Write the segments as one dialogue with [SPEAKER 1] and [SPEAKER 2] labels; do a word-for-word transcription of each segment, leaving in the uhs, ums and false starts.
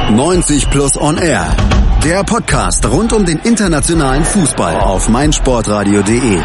[SPEAKER 1] neunzig Plus On Air. Der Podcast rund um den internationalen Fußball auf meinsportradio punkt de.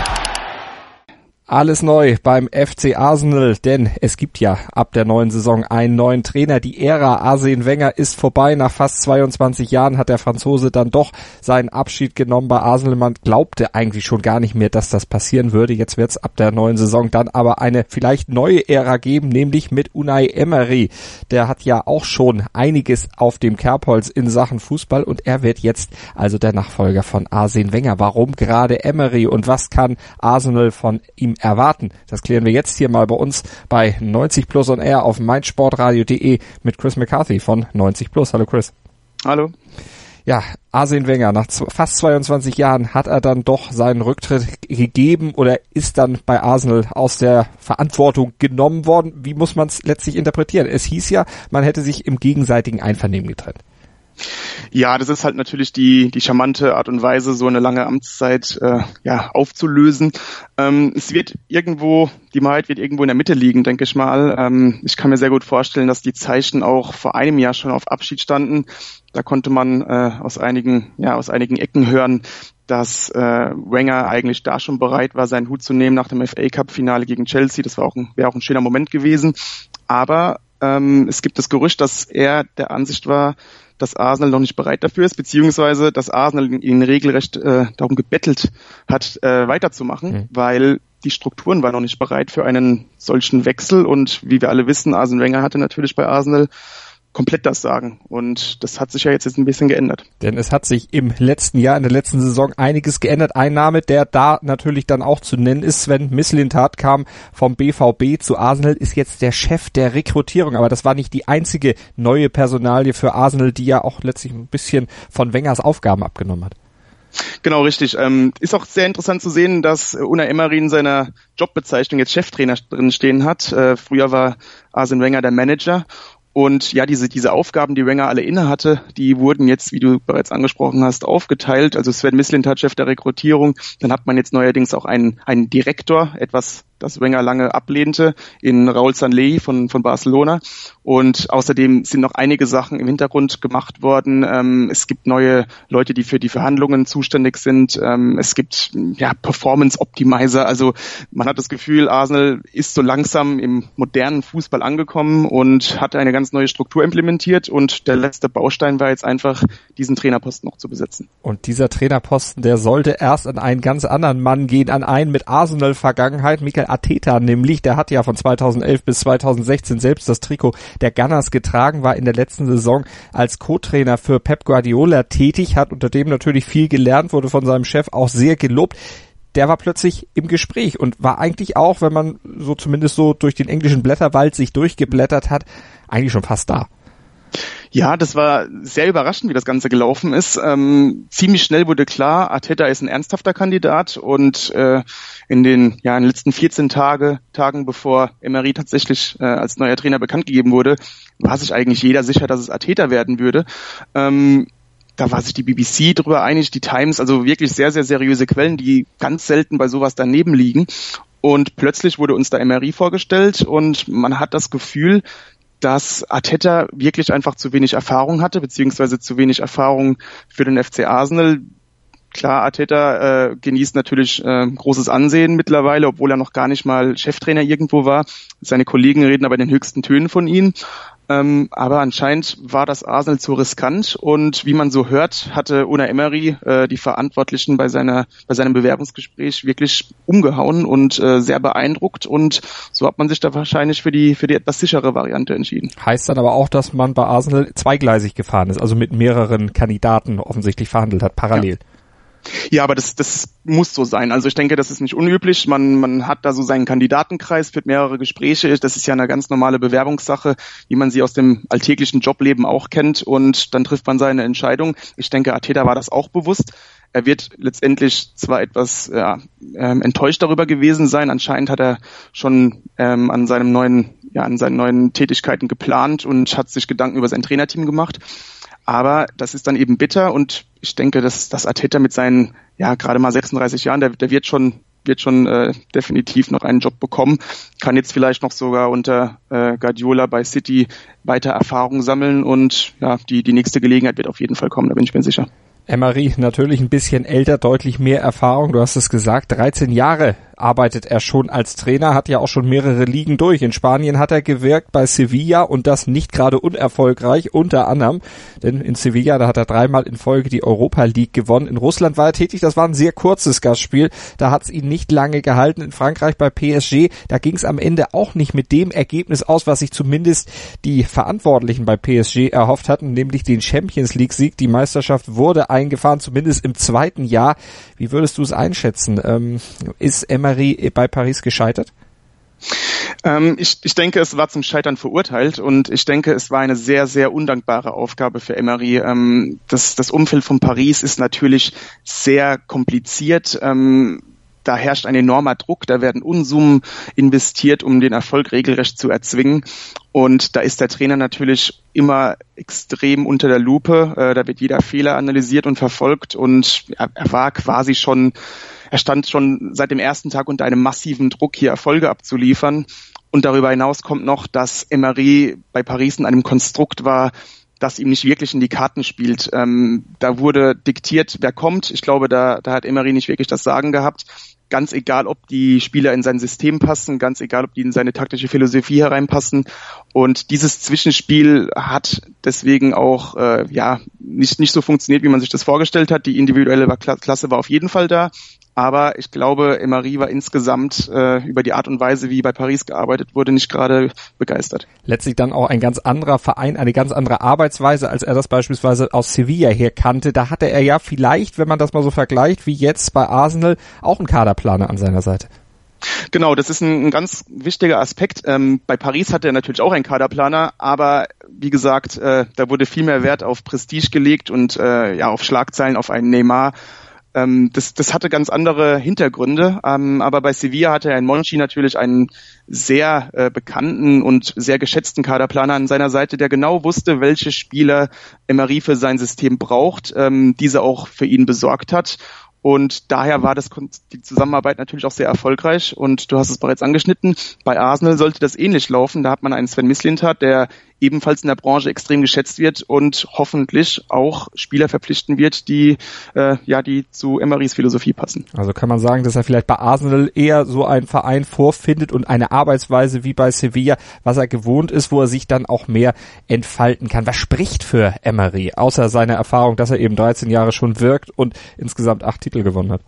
[SPEAKER 2] Alles neu beim F C Arsenal, denn es gibt ja ab der neuen Saison einen neuen Trainer. Die Ära Arsene Wenger ist vorbei. Nach fast zweiundzwanzig Jahren hat der Franzose dann doch seinen Abschied genommen bei Arsenal. Man glaubte eigentlich schon gar nicht mehr, dass das passieren würde. Jetzt wird es ab der neuen Saison dann aber eine vielleicht neue Ära geben, nämlich mit Unai Emery. Der hat ja auch schon einiges auf dem Kerbholz in Sachen Fußball und er wird jetzt also der Nachfolger von Arsene Wenger. Warum gerade Emery und was kann Arsenal von ihm erwarten? Das klären wir jetzt hier mal bei uns bei neunzig Plus On Air auf meinsportradio punkt de mit Chris McCarthy von neunzig Plus. Hallo Chris.
[SPEAKER 3] Hallo.
[SPEAKER 2] Ja, Arsene Wenger, nach fast zweiundzwanzig Jahren hat er dann doch seinen Rücktritt gegeben oder ist dann bei Arsenal aus der Verantwortung genommen worden. Wie muss man es letztlich interpretieren? Es hieß ja, man hätte sich im gegenseitigen Einvernehmen getrennt.
[SPEAKER 3] Ja, das ist halt natürlich die die charmante Art und Weise, so eine lange Amtszeit äh, ja aufzulösen. Ähm, es wird irgendwo, die Mehrheit wird irgendwo in der Mitte liegen, denke ich mal. Ähm, ich kann mir sehr gut vorstellen, dass die Zeichen auch vor einem Jahr schon auf Abschied standen. Da konnte man äh, aus einigen ja aus einigen Ecken hören, dass äh, Wenger eigentlich da schon bereit war, seinen Hut zu nehmen nach dem F A Cup Finale gegen Chelsea. Das war auch ein, wäre auch ein schöner Moment gewesen. Aber ähm, es gibt das Gerücht, dass er der Ansicht war, dass Arsenal noch nicht bereit dafür ist, beziehungsweise dass Arsenal ihn regelrecht äh, darum gebettelt hat, äh, weiterzumachen, mhm. weil die Strukturen waren noch nicht bereit für einen solchen Wechsel. Und wie wir alle wissen, Arsene Wenger hatte natürlich bei Arsenal komplett das Sagen. Und das hat sich ja jetzt, jetzt ein bisschen geändert.
[SPEAKER 2] Denn es hat sich im letzten Jahr, in der letzten Saison einiges geändert. Ein Name, der da natürlich dann auch zu nennen ist, Sven Mislintat kam vom B V B zu Arsenal, ist jetzt der Chef der Rekrutierung. Aber das war nicht die einzige neue Personalie für Arsenal, die ja auch letztlich ein bisschen von Wengers Aufgaben abgenommen hat.
[SPEAKER 3] Genau, richtig. Ähm, ist auch sehr interessant zu sehen, dass Unai Emery in seiner Jobbezeichnung jetzt Cheftrainer drin stehen hat. Äh, früher war Arsene Wenger der Manager. Und ja, diese diese Aufgaben, die Wenger alle inne hatte, die wurden jetzt, wie du bereits angesprochen hast, aufgeteilt. Also Sven Mislintat, Chef der Rekrutierung. Dann hat man jetzt neuerdings auch einen einen Direktor, etwas, das Wenger lange ablehnte, in Raúl Sanllehi von von Barcelona. Und außerdem sind noch einige Sachen im Hintergrund gemacht worden. Ähm, es gibt neue Leute, die für die Verhandlungen zuständig sind. Ähm, es gibt ja Performance Optimizer. Also man hat das Gefühl, Arsenal ist so langsam im modernen Fußball angekommen und hat eine ganz neue Struktur implementiert. Und der letzte Baustein war jetzt einfach, diesen Trainerposten noch zu besetzen.
[SPEAKER 2] Und dieser Trainerposten, der sollte erst an einen ganz anderen Mann gehen, an einen mit Arsenal-Vergangenheit, Mikel Arteta nämlich. Der hat ja von zweitausendelf bis zweitausendsechzehn selbst das Trikot der Gunners getragen, war in der letzten Saison als Co-Trainer für Pep Guardiola tätig, hat unter dem natürlich viel gelernt, wurde von seinem Chef auch sehr gelobt. Der war plötzlich im Gespräch und war eigentlich auch, wenn man so zumindest so durch den englischen Blätterwald sich durchgeblättert hat, eigentlich schon fast da.
[SPEAKER 3] Ja, das war sehr überraschend, wie das Ganze gelaufen ist. Ähm, ziemlich schnell wurde klar, Arteta ist ein ernsthafter Kandidat und äh, in den ja in den letzten vierzehn Tage, Tagen, bevor Emery tatsächlich äh, als neuer Trainer bekannt gegeben wurde, war sich eigentlich jeder sicher, dass es Arteta werden würde. Ähm, Da war sich die B B C drüber einig, die Times, also wirklich sehr, sehr seriöse Quellen, die ganz selten bei sowas daneben liegen. Und plötzlich wurde uns da Emery vorgestellt und man hat das Gefühl, dass Arteta wirklich einfach zu wenig Erfahrung hatte, beziehungsweise zu wenig Erfahrung für den F C Arsenal. Klar, Arteta äh, genießt natürlich äh, großes Ansehen mittlerweile, obwohl er noch gar nicht mal Cheftrainer irgendwo war. Seine Kollegen reden aber in den höchsten Tönen von ihm. Ähm, aber anscheinend war das Arsenal zu riskant und wie man so hört, hatte Unai Emery äh, die Verantwortlichen bei seiner bei seinem Bewerbungsgespräch wirklich umgehauen und äh, sehr beeindruckt und so hat man sich da wahrscheinlich für die für die etwas sichere Variante entschieden.
[SPEAKER 2] Heißt dann aber auch, dass man bei Arsenal zweigleisig gefahren ist, also mit mehreren Kandidaten offensichtlich verhandelt hat, parallel.
[SPEAKER 3] Ja. Ja, aber das, das muss so sein. Also ich denke, das ist nicht unüblich. Man, man hat da so seinen Kandidatenkreis, führt mehrere Gespräche. Das ist ja eine ganz normale Bewerbungssache, wie man sie aus dem alltäglichen Jobleben auch kennt. Und dann trifft man seine Entscheidung. Ich denke, Arteta war das auch bewusst. Er wird letztendlich zwar etwas ja, ähm, enttäuscht darüber gewesen sein. Anscheinend hat er schon ähm, an seinem neuen, ja, an seinen neuen Tätigkeiten geplant und hat sich Gedanken über sein Trainerteam gemacht. Aber das ist dann eben bitter und ich denke, dass, dass Arteta mit seinen, ja, gerade mal sechsunddreißig Jahren, der, der wird schon wird schon äh, definitiv noch einen Job bekommen, kann jetzt vielleicht noch sogar unter äh, Guardiola bei City weiter Erfahrung sammeln und ja, die, die nächste Gelegenheit wird auf jeden Fall kommen, da bin ich mir sicher.
[SPEAKER 2] Emery, natürlich ein bisschen älter, deutlich mehr Erfahrung, du hast es gesagt, dreizehn Jahre arbeitet er schon als Trainer, hat ja auch schon mehrere Ligen durch. In Spanien hat er gewirkt bei Sevilla und das nicht gerade unerfolgreich, unter anderem, denn in Sevilla, da hat er dreimal in Folge die Europa League gewonnen. In Russland war er tätig, das war ein sehr kurzes Gastspiel, da hat es ihn nicht lange gehalten. In Frankreich bei P S G, da ging es am Ende auch nicht mit dem Ergebnis aus, was sich zumindest die Verantwortlichen bei P S G erhofft hatten, nämlich den Champions League Sieg. Die Meisterschaft wurde eingefahren, zumindest im zweiten Jahr. Wie würdest du es einschätzen? Ähm, ist Emery bei Paris gescheitert?
[SPEAKER 3] Ähm, ich, ich denke, es war zum Scheitern verurteilt und ich denke, es war eine sehr, sehr undankbare Aufgabe für Emery. Ähm, das, das Umfeld von Paris ist natürlich sehr kompliziert. Ähm, Da herrscht ein enormer Druck, da werden Unsummen investiert, um den Erfolg regelrecht zu erzwingen. Und da ist der Trainer natürlich immer extrem unter der Lupe. Äh, da wird jeder Fehler analysiert und verfolgt. Und er, er war quasi schon, er stand schon seit dem ersten Tag unter einem massiven Druck, hier Erfolge abzuliefern. Und darüber hinaus kommt noch, dass Emery bei Paris in einem Konstrukt war, das ihm nicht wirklich in die Karten spielt. Ähm, da wurde diktiert, wer kommt. Ich glaube, da, da hat Emery nicht wirklich das Sagen gehabt. Ganz egal, ob die Spieler in sein System passen, ganz egal, ob die in seine taktische Philosophie hereinpassen. Und dieses Zwischenspiel hat deswegen auch äh, ja nicht nicht so funktioniert, wie man sich das vorgestellt hat. Die individuelle Klasse war auf jeden Fall da. Aber ich glaube, Emery war insgesamt äh, über die Art und Weise, wie bei Paris gearbeitet wurde, nicht gerade begeistert.
[SPEAKER 2] Letztlich dann auch ein ganz anderer Verein, eine ganz andere Arbeitsweise, als er das beispielsweise aus Sevilla her kannte. Da hatte er ja vielleicht, wenn man das mal so vergleicht, wie jetzt bei Arsenal, auch einen Kaderplaner an seiner Seite.
[SPEAKER 3] Genau, das ist ein, ein ganz wichtiger Aspekt. Ähm, bei Paris hatte er natürlich auch einen Kaderplaner, aber wie gesagt, äh, da wurde viel mehr Wert auf Prestige gelegt und äh, ja auf Schlagzeilen, auf einen Neymar. Das, das hatte ganz andere Hintergründe, ähm, aber bei Sevilla hatte er in Monchi natürlich einen sehr äh, bekannten und sehr geschätzten Kaderplaner an seiner Seite, der genau wusste, welche Spieler Emery für sein System braucht, ähm, diese auch für ihn besorgt hat. Und daher war das die Zusammenarbeit natürlich auch sehr erfolgreich. Und du hast es bereits angeschnitten, bei Arsenal sollte das ähnlich laufen. Da hat man einen Sven Mislintat, der ebenfalls in der Branche extrem geschätzt wird und hoffentlich auch Spieler verpflichten wird, die äh, ja die zu Emerys Philosophie passen.
[SPEAKER 2] Also kann man sagen, dass er vielleicht bei Arsenal eher so einen Verein vorfindet und eine Arbeitsweise wie bei Sevilla, was er gewohnt ist, wo er sich dann auch mehr entfalten kann. Was spricht für Emery, außer seiner Erfahrung, dass er eben dreizehn Jahre schon wirkt und insgesamt acht Titel gewonnen hat?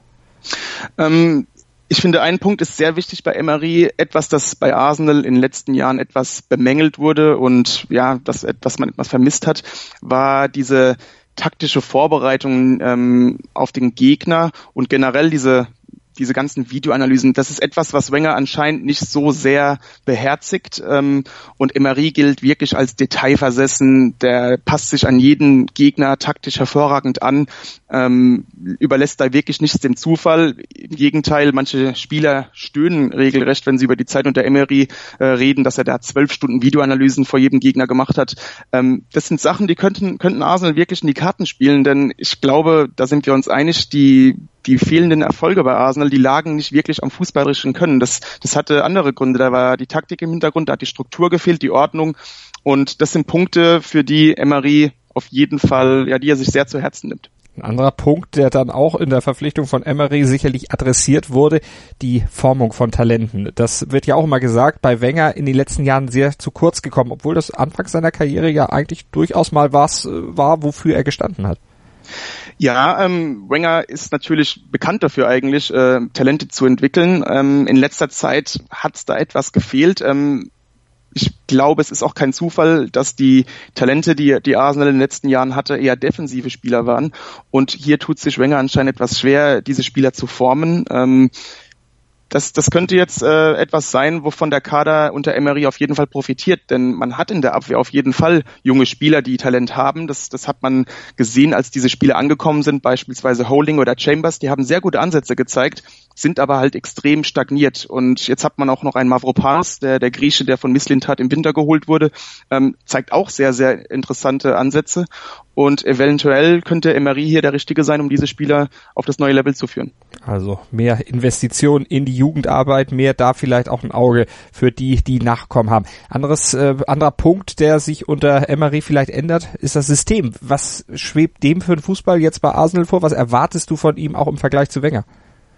[SPEAKER 3] Ähm, Ich finde, ein Punkt ist sehr wichtig bei Emery, etwas, das bei Arsenal in den letzten Jahren etwas bemängelt wurde und ja, das, was man etwas vermisst hat, war diese taktische Vorbereitung ähm, auf den Gegner und generell diese diese ganzen Videoanalysen. Das ist etwas, was Wenger anscheinend nicht so sehr beherzigt. Ähm, und Emery gilt wirklich als detailversessen. Der passt sich an jeden Gegner taktisch hervorragend an, ähm, überlässt da wirklich nichts dem Zufall. Im Gegenteil, manche Spieler stöhnen regelrecht, wenn sie über die Zeit unter Emery äh, reden, dass er da zwölf Stunden Videoanalysen vor jedem Gegner gemacht hat. Ähm, das sind Sachen, die könnten, könnten Arsenal wirklich in die Karten spielen, denn ich glaube, da sind wir uns einig, die Die fehlenden Erfolge bei Arsenal, die lagen nicht wirklich am fußballerischen Können. Das, das hatte andere Gründe. Da war die Taktik im Hintergrund, da hat die Struktur gefehlt, die Ordnung. Und das sind Punkte, für die Emery auf jeden Fall, ja, die er sich sehr zu Herzen nimmt.
[SPEAKER 2] Ein anderer Punkt, der dann auch in der Verpflichtung von Emery sicherlich adressiert wurde, die Formung von Talenten. Das wird ja auch immer gesagt, bei Wenger in den letzten Jahren sehr zu kurz gekommen, obwohl das anfangs seiner Karriere ja eigentlich durchaus mal was war, wofür er gestanden hat.
[SPEAKER 3] Ja, ähm, Wenger ist natürlich bekannt dafür eigentlich, äh, Talente zu entwickeln. Ähm, in letzter Zeit hat es da etwas gefehlt. Ähm, ich glaube, es ist auch kein Zufall, dass die Talente, die die Arsenal in den letzten Jahren hatte, eher defensive Spieler waren. Und hier tut sich Wenger anscheinend etwas schwer, diese Spieler zu formen. Ähm, Das, das könnte jetzt äh, etwas sein, wovon der Kader unter Emery auf jeden Fall profitiert, denn man hat in der Abwehr auf jeden Fall junge Spieler, die Talent haben. Das, das hat man gesehen, als diese Spieler angekommen sind, beispielsweise Holding oder Chambers. Die haben sehr gute Ansätze gezeigt, sind aber halt extrem stagniert. Und jetzt hat man auch noch einen Mavropanos, der, der Grieche, der von Mislintat im Winter geholt wurde, ähm, zeigt auch sehr, sehr interessante Ansätze. Und eventuell könnte Emery hier der Richtige sein, um diese Spieler auf das neue Level zu führen.
[SPEAKER 2] Also mehr Investitionen in die Jugendarbeit, mehr da vielleicht auch ein Auge für die, die Nachkommen haben. Anderes, äh, anderer Punkt, der sich unter Emery vielleicht ändert, ist das System. Was schwebt dem für den Fußball jetzt bei Arsenal vor? Was erwartest du von ihm auch im Vergleich zu Wenger?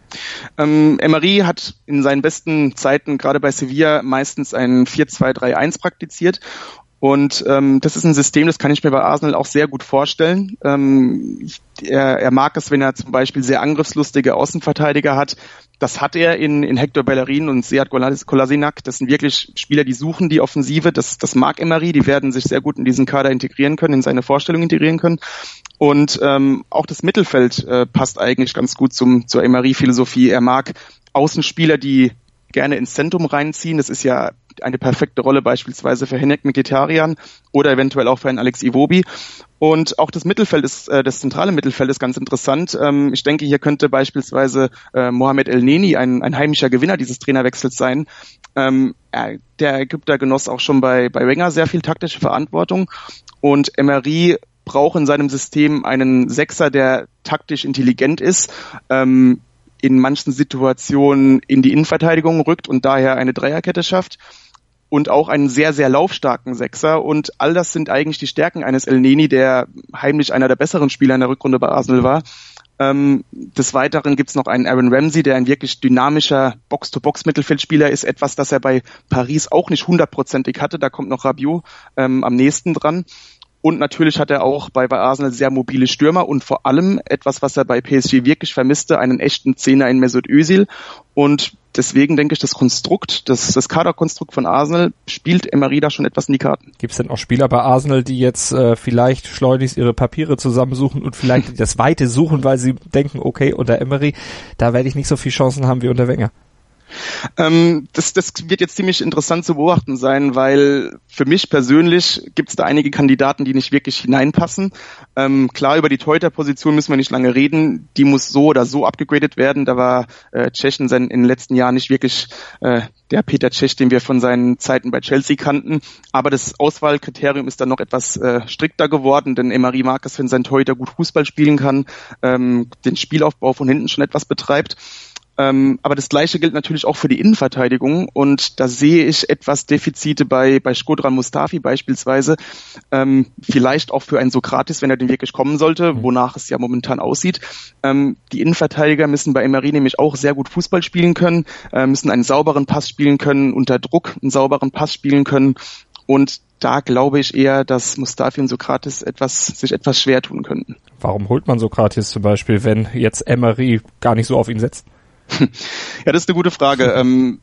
[SPEAKER 3] Ähm, Emery hat in seinen besten Zeiten, gerade bei Sevilla, meistens ein vier zwei drei eins praktiziert. Und ähm, das ist ein System, das kann ich mir bei Arsenal auch sehr gut vorstellen. Ähm, ich, er, er mag es, wenn er zum Beispiel sehr angriffslustige Außenverteidiger hat. Das hat er in, in Hector Bellerin und Sead Kolasinac. Das sind wirklich Spieler, die suchen die Offensive. Das, das mag Emery. Die werden sich sehr gut in diesen Kader integrieren können, in seine Vorstellung integrieren können. Und ähm, auch das Mittelfeld äh, passt eigentlich ganz gut zum zur Emery-Philosophie. Er mag Außenspieler, die gerne ins Zentrum reinziehen. Das ist ja eine perfekte Rolle beispielsweise für Hennek Mkhitaryan oder eventuell auch für einen Alex Iwobi. Und auch das Mittelfeld ist, äh, das zentrale Mittelfeld ist ganz interessant. Ähm, ich denke, hier könnte beispielsweise äh, Mohamed El-Neni ein, ein heimischer Gewinner dieses Trainerwechsels sein. Ähm, äh, der Ägypter genoss auch schon bei, bei Wenger sehr viel taktische Verantwortung. Und Emery braucht in seinem System einen Sechser, der taktisch intelligent ist, ähm, in manchen Situationen in die Innenverteidigung rückt und daher eine Dreierkette schafft. Und auch einen sehr, sehr laufstarken Sechser. Und all das sind eigentlich die Stärken eines El-Neni, der heimlich einer der besseren Spieler in der Rückrunde bei Arsenal war. Ähm, des Weiteren gibt's noch einen Aaron Ramsey, der ein wirklich dynamischer Box-to-Box-Mittelfeldspieler ist. Etwas, das er bei Paris auch nicht hundertprozentig hatte. Da kommt noch Rabiot ähm, am nächsten dran. Und natürlich hat er auch bei, bei Arsenal sehr mobile Stürmer und vor allem etwas, was er bei P S G wirklich vermisste, einen echten Zehner in Mesut Özil. Und deswegen denke ich, das Konstrukt, das, das Kaderkonstrukt von Arsenal spielt Emery da schon etwas in die Karten.
[SPEAKER 2] Gibt es denn auch Spieler bei Arsenal, die jetzt äh, vielleicht schleunigst ihre Papiere zusammensuchen und vielleicht das Weite suchen, weil sie denken, okay, unter Emery, da werde ich nicht so viele Chancen haben wie unter Wenger?
[SPEAKER 3] Ähm, das, das wird jetzt ziemlich interessant zu beobachten sein, weil für mich persönlich gibt es da einige Kandidaten, die nicht wirklich hineinpassen. Ähm, klar, über die Torhüter-Position müssen wir nicht lange reden. Die muss so oder so abgegradet werden. Da war äh, Cech in, in den letzten Jahren nicht wirklich äh, der Peter Cech, den wir von seinen Zeiten bei Chelsea kannten. Aber das Auswahlkriterium ist dann noch etwas äh, strikter geworden, denn Emery mag es, wenn sein Torhüter gut Fußball spielen kann, ähm, den Spielaufbau von hinten schon etwas betreibt. Ähm, aber das Gleiche gilt natürlich auch für die Innenverteidigung und da sehe ich etwas Defizite bei bei Shkodran Mustafi beispielsweise, ähm, vielleicht auch für einen Sokratis, wenn er denn wirklich kommen sollte, wonach es ja momentan aussieht. Ähm, die Innenverteidiger müssen bei Emery nämlich auch sehr gut Fußball spielen können, äh, müssen einen sauberen Pass spielen können, unter Druck einen sauberen Pass spielen können und da glaube ich eher, dass Mustafi und Sokratis etwas, sich etwas schwer tun könnten.
[SPEAKER 2] Warum holt man Sokratis zum Beispiel, wenn jetzt Emery gar nicht so auf ihn setzt?
[SPEAKER 3] Ja, das ist eine gute Frage. Ähm,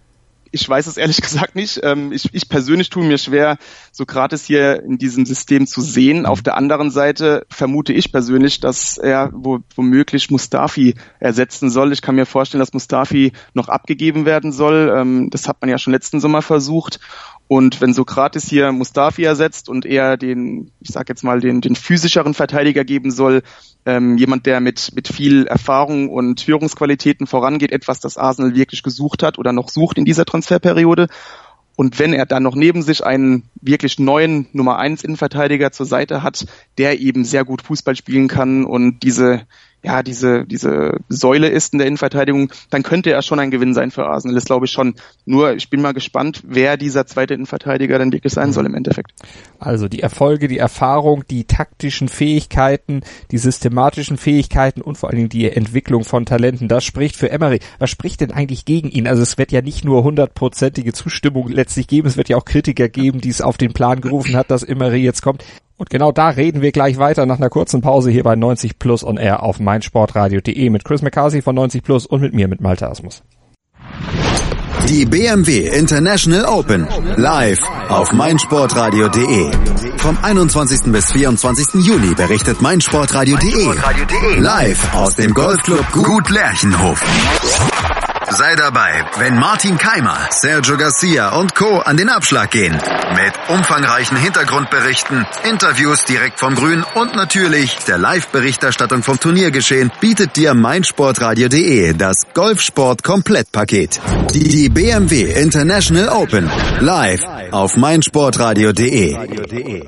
[SPEAKER 3] ich weiß es ehrlich gesagt nicht. Ähm, ich, ich persönlich tue mir schwer, Sokratis hier in diesem System zu sehen. Auf der anderen Seite vermute ich persönlich, dass er wo, womöglich Mustafi ersetzen soll. Ich kann mir vorstellen, dass Mustafi noch abgegeben werden soll. Ähm, das hat man ja schon letzten Sommer versucht. Und wenn Sokratis hier Mustafi ersetzt und eher den, ich sag jetzt mal, den, den physischeren Verteidiger geben soll, ähm, jemand, der mit, mit viel Erfahrung und Führungsqualitäten vorangeht, etwas, das Arsenal wirklich gesucht hat oder noch sucht in dieser Transferperiode. Und wenn er dann noch neben sich einen wirklich neuen Nummer eins Innenverteidiger zur Seite hat, der eben sehr gut Fußball spielen kann und diese, ja, diese, diese Säule ist in der Innenverteidigung, dann könnte er schon ein Gewinn sein für Arsenal. Das glaube ich schon. Nur, ich bin mal gespannt, wer dieser zweite Innenverteidiger denn wirklich sein soll im Endeffekt.
[SPEAKER 2] Also die Erfolge, die Erfahrung, die taktischen Fähigkeiten, die systematischen Fähigkeiten und vor allen Dingen die Entwicklung von Talenten, das spricht für Emery. Was spricht denn eigentlich gegen ihn? Also es wird ja nicht nur hundertprozentige Zustimmung letztlich geben, es wird ja auch Kritiker geben, die es auf den Plan gerufen hat, dass Emery jetzt kommt. Und genau da reden wir gleich weiter nach einer kurzen Pause hier bei neunzig Plus on Air auf meinsportradio punkt de mit Chris McCarthy von neunzig Plus und mit mir, mit Malte Asmus.
[SPEAKER 1] Die B M W International Open live auf meinsportradio punkt de. Vom einundzwanzigsten bis vierundzwanzigsten Juli berichtet meinsportradio punkt de live aus dem Golfclub Gut Lerchenhof. Sei dabei, wenn Martin Keimer, Sergio Garcia und Co. an den Abschlag gehen. Mit umfangreichen Hintergrundberichten, Interviews direkt vom Grün und natürlich der Live-Berichterstattung vom Turniergeschehen bietet dir meinsportradio punkt de das Golfsport-Komplettpaket. Die, die B M W International Open live auf meinsportradio punkt de.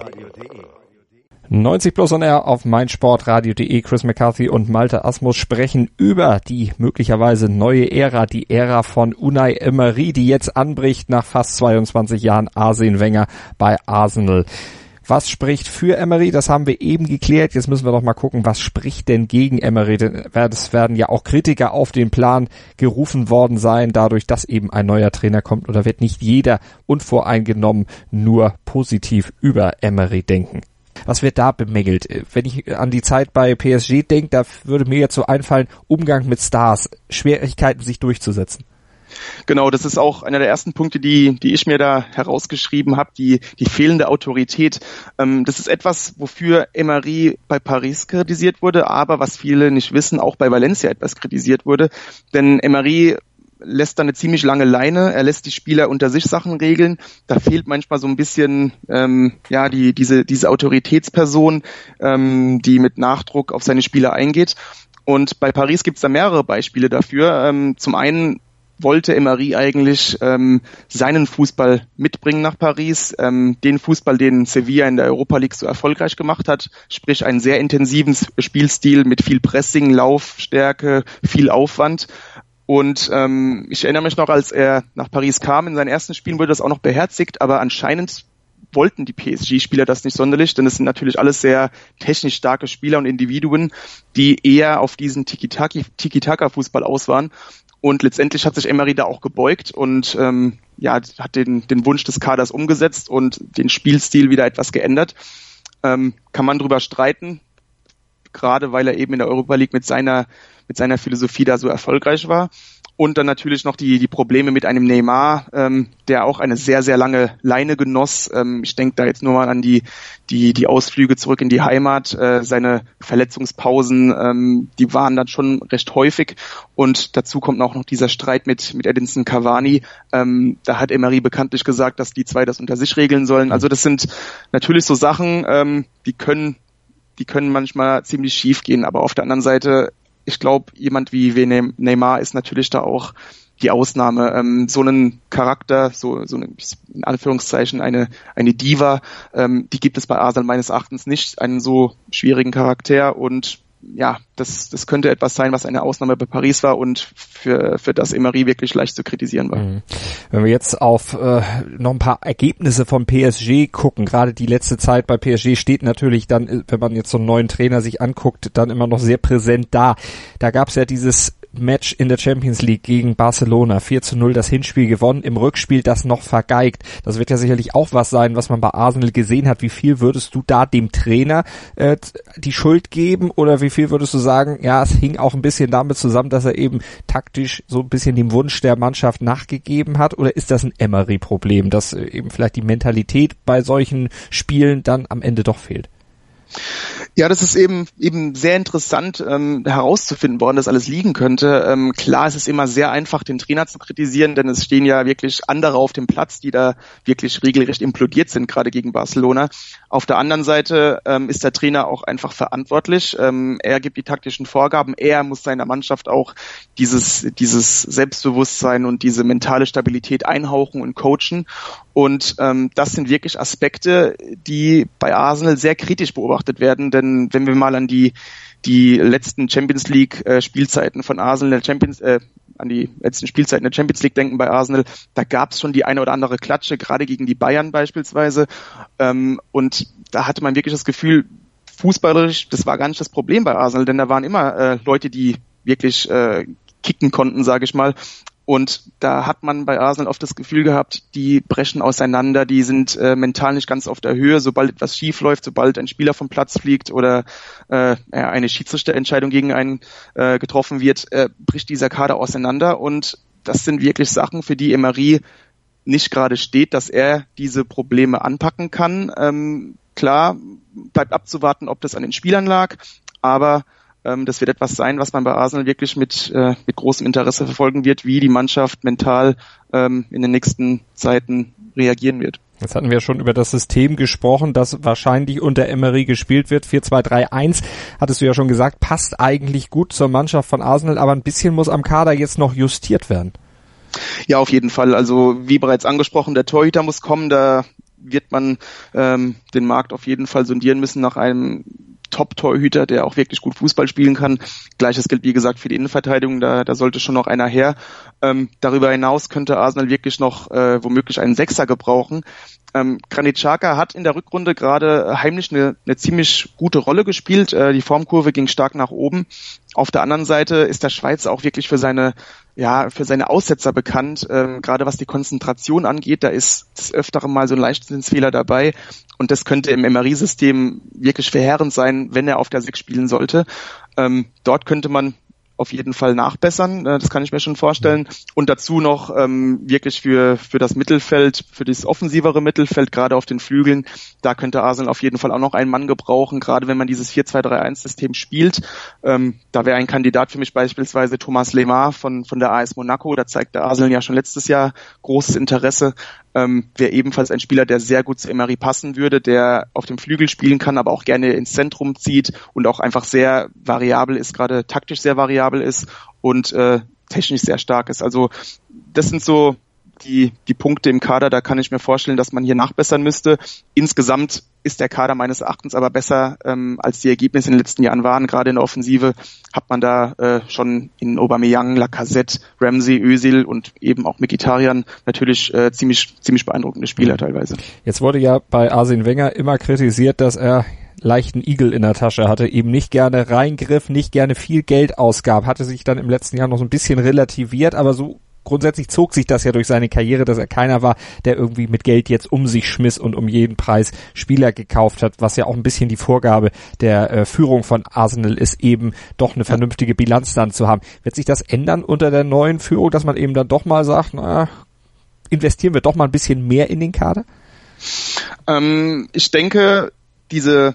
[SPEAKER 2] neunzig plus on air auf meinsportradio punkt de. Chris McCarthy und Malte Asmus sprechen über die möglicherweise neue Ära, die Ära von Unai Emery, die jetzt anbricht nach fast zweiundzwanzig Jahren Arsene Wenger bei Arsenal. Was spricht für Emery? Das haben wir eben geklärt. Jetzt müssen wir doch mal gucken, was spricht denn gegen Emery? Es werden ja auch Kritiker auf den Plan gerufen worden sein, dadurch, dass eben ein neuer Trainer kommt. Oder wird nicht jeder unvoreingenommen nur positiv über Emery denken? Was wird da bemängelt? Wenn ich an die Zeit bei P S G denke, da würde mir jetzt so einfallen, Umgang mit Stars, Schwierigkeiten sich durchzusetzen.
[SPEAKER 3] Genau, das ist auch einer der ersten Punkte, die die ich mir da herausgeschrieben habe, die die fehlende Autorität. Ähm, das ist etwas, wofür Emery bei Paris kritisiert wurde, aber was viele nicht wissen, auch bei Valencia etwas kritisiert wurde. Denn Emery lässt da eine ziemlich lange Leine, er lässt die Spieler unter sich Sachen regeln. Da fehlt manchmal so ein bisschen ähm, ja die diese diese Autoritätsperson, ähm, die mit Nachdruck auf seine Spieler eingeht. Und bei Paris gibt es da mehrere Beispiele dafür. Ähm, zum einen wollte Emery eigentlich ähm, seinen Fußball mitbringen nach Paris, ähm, den Fußball, den Sevilla in der Europa League so erfolgreich gemacht hat, sprich einen sehr intensiven Spielstil mit viel Pressing, Laufstärke, viel Aufwand. Und ähm, ich erinnere mich noch, als er nach Paris kam, in seinen ersten Spielen wurde das auch noch beherzigt, aber anscheinend wollten die P S G-Spieler das nicht sonderlich, denn es sind natürlich alles sehr technisch starke Spieler und Individuen, die eher auf diesen Tiki-Taka-Fußball aus waren. Und letztendlich hat sich Emery da auch gebeugt und ähm, ja hat den den Wunsch des Kaders umgesetzt und den Spielstil wieder etwas geändert. Ähm, kann man drüber streiten, gerade weil er eben in der Europa League mit seiner mit seiner Philosophie da so erfolgreich war. Und dann natürlich noch die die Probleme mit einem Neymar, ähm, der auch eine sehr, sehr lange Leine genoss. Ähm, ich denke da jetzt nur mal an die die die Ausflüge zurück in die Heimat. Äh, seine Verletzungspausen, ähm, die waren dann schon recht häufig. Und dazu kommt auch noch dieser Streit mit mit Edinson Cavani. Ähm, da hat Emery bekanntlich gesagt, dass die zwei das unter sich regeln sollen. Also das sind natürlich so Sachen, ähm, die können die können manchmal ziemlich schief gehen. Aber auf der anderen Seite, ich glaube, jemand wie Neymar ist natürlich da auch die Ausnahme. Ähm, so einen Charakter, so, so eine, in Anführungszeichen eine eine Diva, ähm, die gibt es bei Arsenal meines Erachtens nicht, einen so schwierigen Charakter. Und ja, das das könnte etwas sein, was eine Ausnahme bei Paris war und für für das Emery wirklich leicht zu kritisieren war.
[SPEAKER 2] Mhm. Wenn wir jetzt auf äh, noch ein paar Ergebnisse von P S G gucken, gerade die letzte Zeit bei P S G steht natürlich dann, wenn man jetzt so einen neuen Trainer sich anguckt, dann immer noch sehr präsent da. Da gab es ja dieses Match in der Champions League gegen Barcelona, vier zu null das Hinspiel gewonnen, im Rückspiel das noch vergeigt. Das wird ja sicherlich auch was sein, was man bei Arsenal gesehen hat. Wie viel würdest du da dem Trainer äh, die Schuld geben oder wie viel würdest du sagen, ja, es hing auch ein bisschen damit zusammen, dass er eben taktisch so ein bisschen dem Wunsch der Mannschaft nachgegeben hat, oder ist das ein Emery-Problem, dass äh, eben vielleicht die Mentalität bei solchen Spielen dann am Ende doch fehlt?
[SPEAKER 3] Ja, das ist eben eben sehr interessant ähm, herauszufinden, woran das alles liegen könnte. Ähm, klar, es ist immer sehr einfach, den Trainer zu kritisieren, denn es stehen ja wirklich andere auf dem Platz, die da wirklich regelrecht implodiert sind, gerade gegen Barcelona. Auf der anderen Seite ähm, ist der Trainer auch einfach verantwortlich. Ähm, er gibt die taktischen Vorgaben, er muss seiner Mannschaft auch dieses dieses Selbstbewusstsein und diese mentale Stabilität einhauchen und coachen. Und ähm, das sind wirklich Aspekte, die bei Arsenal sehr kritisch beobachtet werden, denn wenn wir mal an die die letzten Champions League äh, Spielzeiten von Arsenal, der Champions äh, an die letzten Spielzeiten der Champions League denken bei Arsenal, da gab es schon die eine oder andere Klatsche, gerade gegen die Bayern beispielsweise. Ähm, und da hatte man wirklich das Gefühl, fußballerisch, das war gar nicht das Problem bei Arsenal, denn da waren immer äh, Leute, die wirklich äh, kicken konnten, sage ich mal. Und da hat man bei Arsenal oft das Gefühl gehabt, die brechen auseinander, die sind äh, mental nicht ganz auf der Höhe. Sobald etwas schief läuft, sobald ein Spieler vom Platz fliegt oder äh, eine Schiedsrichterentscheidung gegen einen äh, getroffen wird, äh, bricht dieser Kader auseinander. Und das sind wirklich Sachen, für die Emery nicht gerade steht, dass er diese Probleme anpacken kann. Ähm, klar, bleibt abzuwarten, ob das an den Spielern lag, aber Ähm, das wird etwas sein, was man bei Arsenal wirklich mit, äh, mit großem Interesse verfolgen wird, wie die Mannschaft mental ähm, in den nächsten Zeiten reagieren wird.
[SPEAKER 2] Jetzt hatten wir schon über das System gesprochen, das wahrscheinlich unter Emery gespielt wird. vier zwei drei eins, hattest du ja schon gesagt, passt eigentlich gut zur Mannschaft von Arsenal, aber ein bisschen muss am Kader jetzt noch justiert werden.
[SPEAKER 3] Ja, auf jeden Fall. Also wie bereits angesprochen, der Torhüter muss kommen. Da wird man ähm, den Markt auf jeden Fall sondieren müssen nach einem Top-Torhüter, der auch wirklich gut Fußball spielen kann. Gleiches gilt, wie gesagt, für die Innenverteidigung. Da, da sollte schon noch einer her. Ähm, darüber hinaus könnte Arsenal wirklich noch äh, womöglich einen Sechser gebrauchen. Ähm, Granit Xhaka hat in der Rückrunde gerade heimlich eine, eine ziemlich gute Rolle gespielt. Äh, die Formkurve ging stark nach oben. Auf der anderen Seite ist der Schweizer auch wirklich für seine ja für seine Aussetzer bekannt. Ähm, gerade was die Konzentration angeht, da ist des Öfteren mal so ein Leichtsinnsfehler dabei. Und das könnte im Emery-System wirklich verheerend sein, wenn er auf der Sechs spielen sollte. Ähm, dort könnte man auf jeden Fall nachbessern, das kann ich mir schon vorstellen. Und dazu noch ähm, wirklich für für das Mittelfeld, für das offensivere Mittelfeld, gerade auf den Flügeln, da könnte Arsenal auf jeden Fall auch noch einen Mann gebrauchen, gerade wenn man dieses vier zwei drei eins System spielt. Ähm, da wäre ein Kandidat für mich beispielsweise Thomas Lemar von von der A S Monaco, da zeigte Arsenal ja schon letztes Jahr großes Interesse. Ähm, wäre ebenfalls ein Spieler, der sehr gut zu Emery passen würde, der auf dem Flügel spielen kann, aber auch gerne ins Zentrum zieht und auch einfach sehr variabel ist, gerade taktisch sehr variabel ist und äh, technisch sehr stark ist. Also das sind so die die Punkte im Kader, da kann ich mir vorstellen, dass man hier nachbessern müsste. Insgesamt ist der Kader meines Erachtens aber besser, ähm, als die Ergebnisse in den letzten Jahren waren. Gerade in der Offensive hat man da äh, schon in Aubameyang, Lacazette, Ramsey, Özil und eben auch Mkhitaryan natürlich äh, ziemlich ziemlich beeindruckende Spieler teilweise.
[SPEAKER 2] Jetzt wurde ja bei Arsene Wenger immer kritisiert, dass er leichten Igel in der Tasche hatte, eben nicht gerne reingriff, nicht gerne viel Geld ausgab, hatte sich dann im letzten Jahr noch so ein bisschen relativiert, aber so grundsätzlich zog sich das ja durch seine Karriere, dass er keiner war, der irgendwie mit Geld jetzt um sich schmiss und um jeden Preis Spieler gekauft hat, was ja auch ein bisschen die Vorgabe der äh, Führung von Arsenal ist, eben doch eine vernünftige Bilanz dann zu haben. Wird sich das ändern unter der neuen Führung, dass man eben dann doch mal sagt, na, investieren wir doch mal ein bisschen mehr in den Kader?
[SPEAKER 3] Ähm, ich denke, diese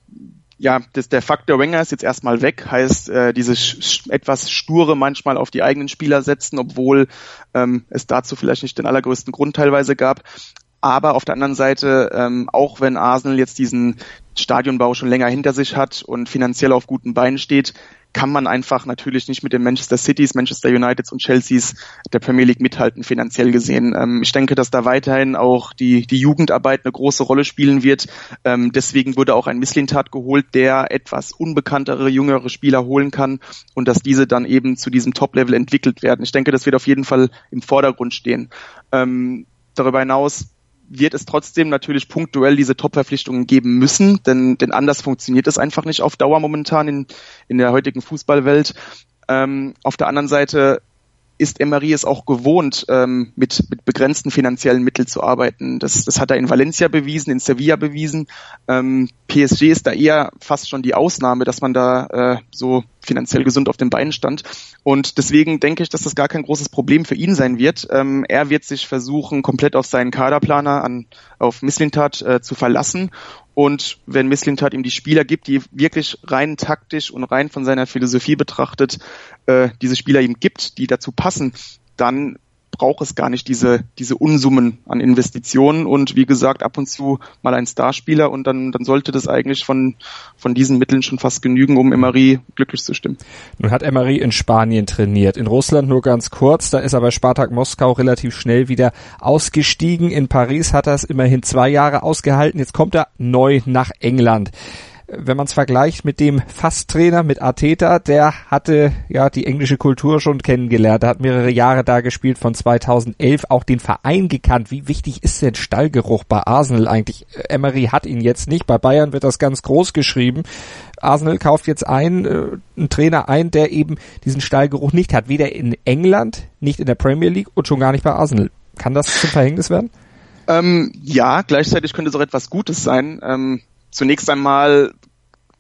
[SPEAKER 3] Ja, das, der Faktor Wenger ist jetzt erstmal weg, heißt äh, dieses sch- etwas sture manchmal auf die eigenen Spieler setzen, obwohl ähm, es dazu vielleicht nicht den allergrößten Grund teilweise gab. Aber auf der anderen Seite, ähm, auch wenn Arsenal jetzt diesen Stadionbau schon länger hinter sich hat und finanziell auf guten Beinen steht, kann man einfach natürlich nicht mit den Manchester Cities, Manchester Uniteds und Chelseas der Premier League mithalten, finanziell gesehen. Ähm, ich denke, dass da weiterhin auch die die Jugendarbeit eine große Rolle spielen wird. Ähm, deswegen wurde auch ein Mislintat geholt, der etwas unbekanntere, jüngere Spieler holen kann und dass diese dann eben zu diesem Top-Level entwickelt werden. Ich denke, das wird auf jeden Fall im Vordergrund stehen. Ähm, darüber hinaus wird es trotzdem natürlich punktuell diese Top-Verpflichtungen geben müssen, denn, denn anders funktioniert es einfach nicht auf Dauer momentan in, in der heutigen Fußballwelt. Ähm, auf der anderen Seite ist Emery es auch gewohnt, ähm, mit, mit begrenzten finanziellen Mitteln zu arbeiten. Das, das hat er in Valencia bewiesen, in Sevilla bewiesen. Ähm, P S G ist da eher fast schon die Ausnahme, dass man da äh, so finanziell gesund auf den Beinen stand. Und deswegen denke ich, dass das gar kein großes Problem für ihn sein wird. Ähm, er wird sich versuchen, komplett auf seinen Kaderplaner, an, auf Mislintat äh, zu verlassen. Und wenn Mislintat ihm die Spieler gibt, die wirklich rein taktisch und rein von seiner Philosophie betrachtet, äh, diese Spieler ihm gibt, die dazu passen, dann braucht es gar nicht diese diese Unsummen an Investitionen und wie gesagt ab und zu mal ein Starspieler und dann dann sollte das eigentlich von von diesen Mitteln schon fast genügen, um Emery glücklich zu stimmen.
[SPEAKER 2] Nun hat Emery in Spanien trainiert, in Russland nur ganz kurz, da ist er bei Spartak Moskau relativ schnell wieder ausgestiegen. In Paris hat er es immerhin zwei Jahre ausgehalten, jetzt kommt er neu nach England. Wenn man es vergleicht mit dem Fast-Trainer, mit Arteta, der hatte ja die englische Kultur schon kennengelernt. Er hat mehrere Jahre da gespielt, von zweitausendelf auch den Verein gekannt. Wie wichtig ist denn Stallgeruch bei Arsenal eigentlich? Emery hat ihn jetzt nicht. Bei Bayern wird das ganz groß geschrieben. Arsenal kauft jetzt einen, äh, einen Trainer ein, der eben diesen Stallgeruch nicht hat. Weder in England, nicht in der Premier League und schon gar nicht bei Arsenal. Kann das zum Verhängnis werden?
[SPEAKER 3] Ähm, ja, gleichzeitig könnte es auch etwas Gutes sein. Ähm, Zunächst einmal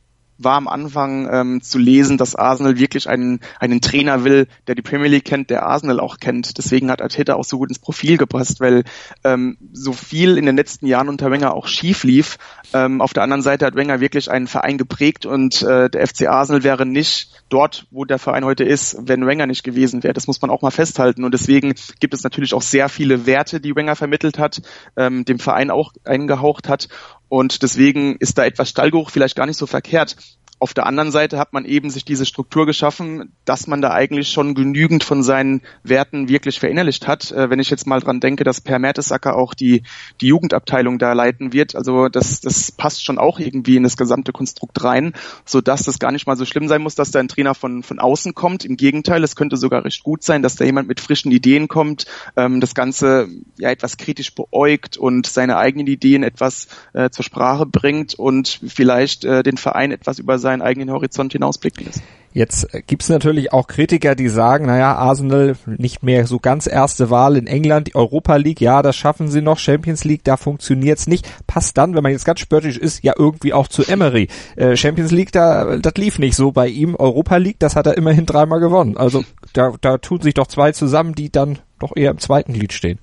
[SPEAKER 3] war am Anfang ähm, zu lesen, dass Arsenal wirklich einen einen Trainer will, der die Premier League kennt, der Arsenal auch kennt. Deswegen hat Arteta auch so gut ins Profil gepasst, weil ähm, so viel in den letzten Jahren unter Wenger auch schief lief. Ähm, auf der anderen Seite hat Wenger wirklich einen Verein geprägt und äh, der F C Arsenal wäre nicht dort, wo der Verein heute ist, wenn Wenger nicht gewesen wäre. Das muss man auch mal festhalten. Und deswegen gibt es natürlich auch sehr viele Werte, die Wenger vermittelt hat, ähm, dem Verein auch eingehaucht hat. Und deswegen ist da etwas Stallgeruch vielleicht gar nicht so verkehrt. Auf der anderen Seite hat man eben sich diese Struktur geschaffen, dass man da eigentlich schon genügend von seinen Werten wirklich verinnerlicht hat. Äh, wenn ich jetzt mal dran denke, dass Per Mertesacker auch die die Jugendabteilung da leiten wird, also das das passt schon auch irgendwie in das gesamte Konstrukt rein, sodass das gar nicht mal so schlimm sein muss, dass da ein Trainer von von außen kommt. Im Gegenteil, es könnte sogar recht gut sein, dass da jemand mit frischen Ideen kommt, ähm, das Ganze ja etwas kritisch beäugt und seine eigenen Ideen etwas äh, zur Sprache bringt und vielleicht äh, den Verein etwas über seinen eigenen Horizont hinausblicken lässt.
[SPEAKER 2] Jetzt gibt's natürlich auch Kritiker, die sagen, naja, Arsenal nicht mehr so ganz erste Wahl in England, die Europa League, ja, das schaffen sie noch, Champions League, da funktioniert's nicht. Passt dann, wenn man jetzt ganz spöttisch ist, ja irgendwie auch zu Emery. Äh, Champions League, da das lief nicht so bei ihm. Europa League, das hat er immerhin dreimal gewonnen. Also da, da tun sich doch zwei zusammen, die dann doch eher im zweiten Glied stehen.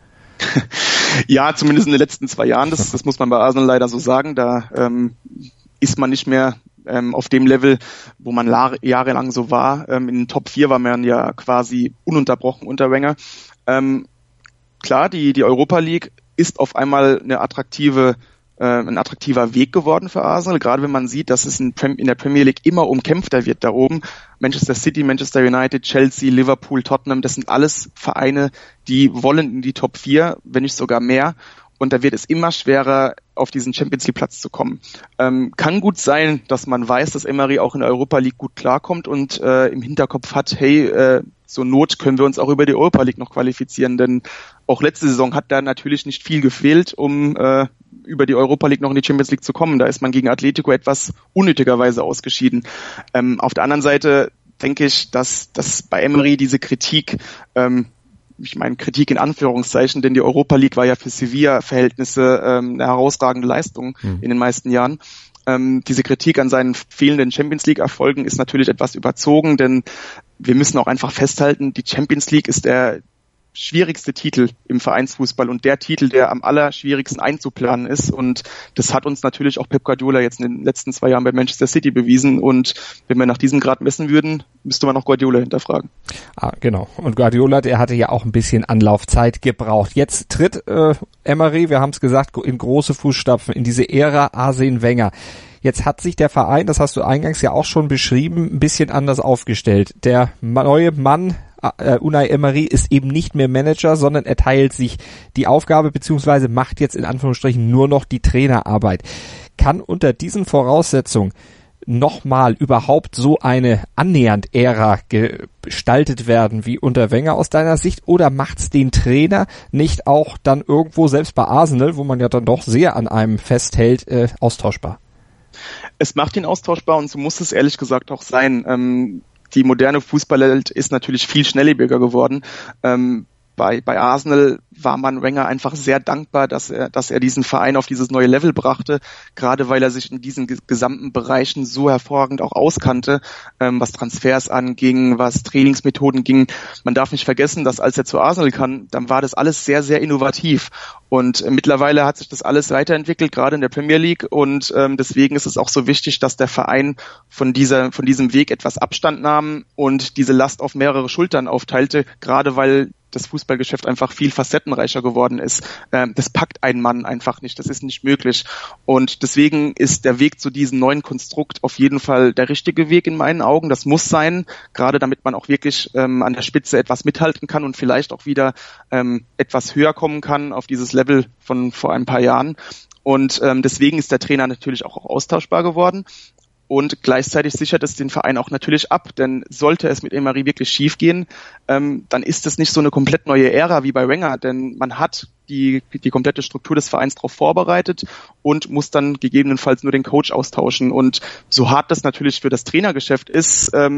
[SPEAKER 3] Ja, zumindest in den letzten zwei Jahren, das, das muss man bei Arsenal leider so sagen, da ähm, ist man nicht mehr ähm, auf dem Level, wo man la- jahrelang so war. Ähm, in den Top vier war man ja quasi ununterbrochen unter Wenger. Ähm, klar, die, die Europa League ist auf einmal eine attraktive, äh, ein attraktiver Weg geworden für Arsenal, gerade wenn man sieht, dass es in, Prem- in der Premier League immer umkämpfter wird da oben. Manchester City, Manchester United, Chelsea, Liverpool, Tottenham, das sind alles Vereine, die wollen in die Top vier, wenn nicht sogar mehr. Und da wird es immer schwerer, auf diesen Champions League Platz zu kommen. Ähm, kann gut sein, dass man weiß, dass Emery auch in der Europa League gut klarkommt und äh, im Hinterkopf hat, hey, äh, zur Not können wir uns auch über die Europa League noch qualifizieren, denn auch letzte Saison hat da natürlich nicht viel gefehlt, um äh, über die Europa League noch in die Champions League zu kommen. Da ist man gegen Atletico etwas unnötigerweise ausgeschieden. Ähm, auf der anderen Seite denke ich, dass, dass bei Emery diese Kritik, ähm, ich meine Kritik in Anführungszeichen, denn die Europa League war ja für Sevilla-Verhältnisse ähm, eine herausragende Leistung mhm. in den meisten Jahren. Ähm, diese Kritik an seinen fehlenden Champions League-Erfolgen ist natürlich etwas überzogen, denn wir müssen auch einfach festhalten, die Champions League ist der schwierigste Titel im Vereinsfußball und der Titel, der am allerschwierigsten einzuplanen ist, und das hat uns natürlich auch Pep Guardiola jetzt in den letzten zwei Jahren bei Manchester City bewiesen, und wenn wir nach diesem Grad messen würden, müsste man auch Guardiola hinterfragen. Ah,
[SPEAKER 2] genau. Und Guardiola, der hatte ja auch ein bisschen Anlaufzeit gebraucht. Jetzt tritt äh, Emery, wir haben es gesagt, in große Fußstapfen, in diese Ära Arsene Wenger. Jetzt hat sich der Verein, das hast du eingangs ja auch schon beschrieben, ein bisschen anders aufgestellt. Der neue Mann, uh, Unai Emery, ist eben nicht mehr Manager, sondern er teilt sich die Aufgabe beziehungsweise macht jetzt in Anführungsstrichen nur noch die Trainerarbeit. Kann unter diesen Voraussetzungen nochmal überhaupt so eine annähernd Ära gestaltet werden wie unter Wenger aus deiner Sicht, oder macht's den Trainer nicht auch dann irgendwo, selbst bei Arsenal, wo man ja dann doch sehr an einem festhält, äh, austauschbar?
[SPEAKER 3] Es macht ihn austauschbar, und so muss es ehrlich gesagt auch sein. Ähm, die moderne Fußballwelt ist natürlich viel schnelllebiger geworden. Ähm, bei, bei Arsenal war man Wenger einfach sehr dankbar, dass er, dass er diesen Verein auf dieses neue Level brachte, gerade weil er sich in diesen gesamten Bereichen so hervorragend auch auskannte, ähm, was Transfers anging, was Trainingsmethoden ging. Man darf nicht vergessen, dass als er zu Arsenal kam, dann war das alles sehr, sehr innovativ. Und äh, mittlerweile hat sich das alles weiterentwickelt, gerade in der Premier League. Und ähm, deswegen ist es auch so wichtig, dass der Verein von dieser, von diesem Weg etwas Abstand nahm und diese Last auf mehrere Schultern aufteilte, gerade weil das Fußballgeschäft einfach viel facettenreicher geworden ist. Ähm, das packt ein Mann einfach nicht, das ist nicht möglich. Und deswegen ist der Weg zu diesem neuen Konstrukt auf jeden Fall der richtige Weg in meinen Augen. Das muss sein, gerade damit man auch wirklich ähm, an der Spitze etwas mithalten kann und vielleicht auch wieder ähm, etwas höher kommen kann auf dieses Level von vor ein paar Jahren. Und ähm, deswegen ist der Trainer natürlich auch austauschbar geworden. Und gleichzeitig sichert es den Verein auch natürlich ab, denn sollte es mit Emery wirklich schief gehen, ähm, dann ist es nicht so eine komplett neue Ära wie bei Wenger, denn man hat die, die komplette Struktur des Vereins darauf vorbereitet und muss dann gegebenenfalls nur den Coach austauschen. Und so hart das natürlich für das Trainergeschäft ist, ähm,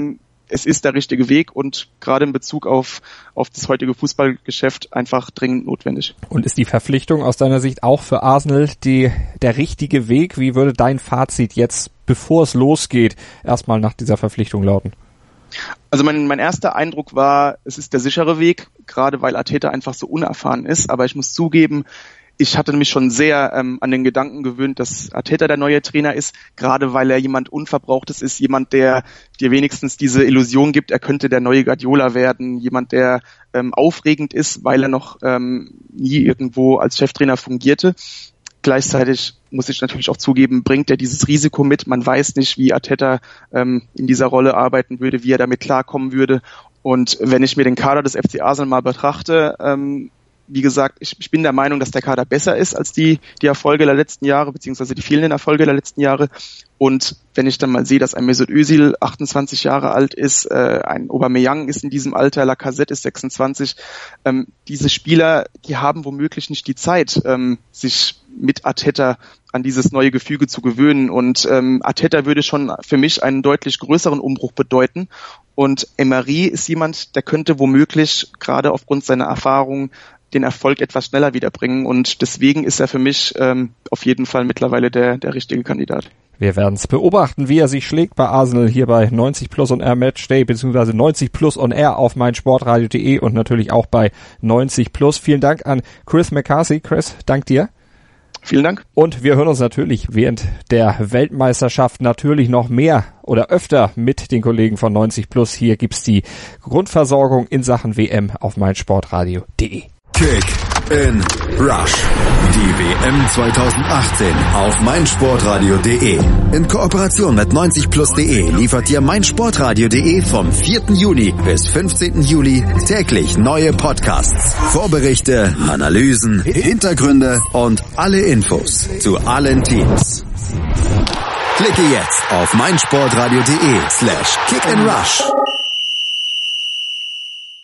[SPEAKER 3] es ist der richtige Weg und gerade in Bezug auf, auf das heutige Fußballgeschäft einfach dringend notwendig.
[SPEAKER 2] Und ist die Verpflichtung aus deiner Sicht auch für Arsenal die, der richtige Weg? Wie würde dein Fazit jetzt, bevor es losgeht, erstmal nach dieser Verpflichtung lauten?
[SPEAKER 3] Also mein, mein erster Eindruck war, es ist der sichere Weg, gerade weil Arteta einfach so unerfahren ist. Aber ich muss zugeben, ich hatte mich schon sehr ähm, an den Gedanken gewöhnt, dass Arteta der neue Trainer ist, gerade weil er jemand Unverbrauchtes ist, jemand, der dir wenigstens diese Illusion gibt, er könnte der neue Guardiola werden, jemand, der ähm, aufregend ist, weil er noch ähm, nie irgendwo als Cheftrainer fungierte. Gleichzeitig muss ich natürlich auch zugeben, bringt er dieses Risiko mit. Man weiß nicht, wie Arteta ähm, in dieser Rolle arbeiten würde, wie er damit klarkommen würde. Und wenn ich mir den Kader des F C Arsenal mal betrachte, ähm, wie gesagt, ich, ich bin der Meinung, dass der Kader besser ist als die, die Erfolge der letzten Jahre, beziehungsweise die fehlenden Erfolge der letzten Jahre. Und wenn ich dann mal sehe, dass ein Mesut Özil achtundzwanzig Jahre alt ist, äh, ein Aubameyang ist in diesem Alter, Lacazette ist sechsundzwanzig, ähm, diese Spieler, die haben womöglich nicht die Zeit, ähm, sich mit Arteta an dieses neue Gefüge zu gewöhnen. Und ähm, Arteta würde schon für mich einen deutlich größeren Umbruch bedeuten. Und Emery ist jemand, der könnte womöglich gerade aufgrund seiner Erfahrung den Erfolg etwas schneller wiederbringen. Und deswegen ist er für mich ähm, auf jeden Fall mittlerweile der, der richtige Kandidat.
[SPEAKER 2] Wir werden es beobachten, wie er sich schlägt bei Arsenal hier bei neunzig Plus on Air Matchday, beziehungsweise neunzig Plus on Air auf meinsportradio punkt de und natürlich auch bei neunzig Plus. Vielen Dank an Chris McCarthy. Chris, dank dir.
[SPEAKER 3] Vielen Dank.
[SPEAKER 2] Und wir hören uns natürlich während der Weltmeisterschaft natürlich noch mehr oder öfter mit den Kollegen von neunzig Plus. Hier gibt's die Grundversorgung in Sachen W M auf meinsportradio punkt de.
[SPEAKER 1] Kick in Rush. Die W M zwanzig achtzehn auf meinsportradio punkt de. In Kooperation mit neunzig plus punkt de liefert dir meinsportradio punkt de vom vierten Juni bis fünfzehnten Juli täglich neue Podcasts, Vorberichte, Analysen, Hintergründe und alle Infos zu allen Teams. Klicke jetzt auf meinsportradio punkt de slash kick in rush.